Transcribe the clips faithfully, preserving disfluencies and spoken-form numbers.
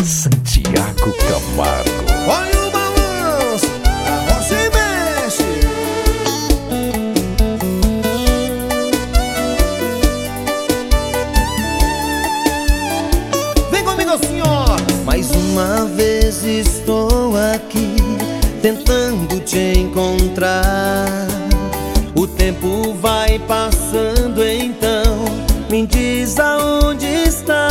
Santiago Camargo. Olha o balanço, a rocha e mexe. Vem comigo, senhor. Mais uma vez estou aqui tentando te encontrar. O tempo vai passando, então me diz aonde está.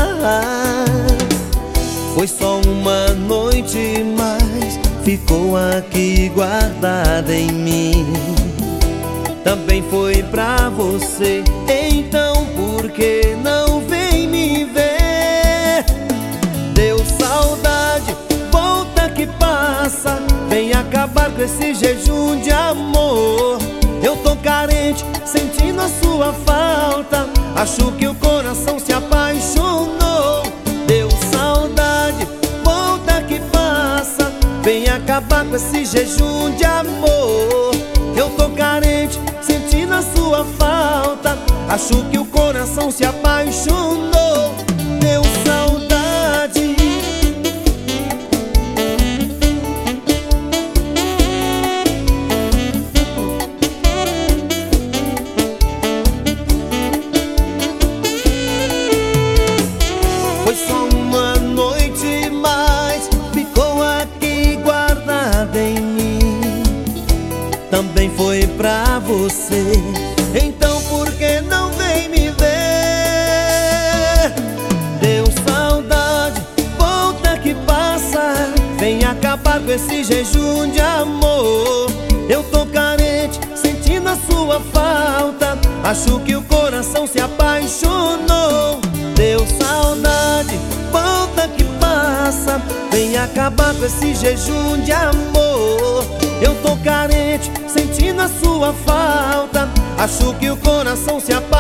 Foi só uma noite, mas ficou aqui guardada em mim. Também foi pra você, então por que não vem me ver? Deu saudade, volta que passa. Vem acabar com esse jejum de amor. Eu tô carente, sentindo a sua falta. Acho que o coração se apaixonou. Deu saudade, volta que passa. Vem acabar com esse jejum de amor. Eu tô carente, sentindo a sua falta. Acho que o coração se apaixonou. Deu saudade. Foi só uma noite, mas ficou aqui guardada em mim. Também foi pra você, então por que não vem me ver? Deu saudade, volta que passa. Vem acabar com esse jejum de amor. Eu tô carente, sentindo a sua falta. Acho que o coração se apaixonou. Deu saudade, volta que passa. Vem acabar com esse jejum de amor. Eu tô carente, sentindo a sua falta. Acho que o coração se apaixonou.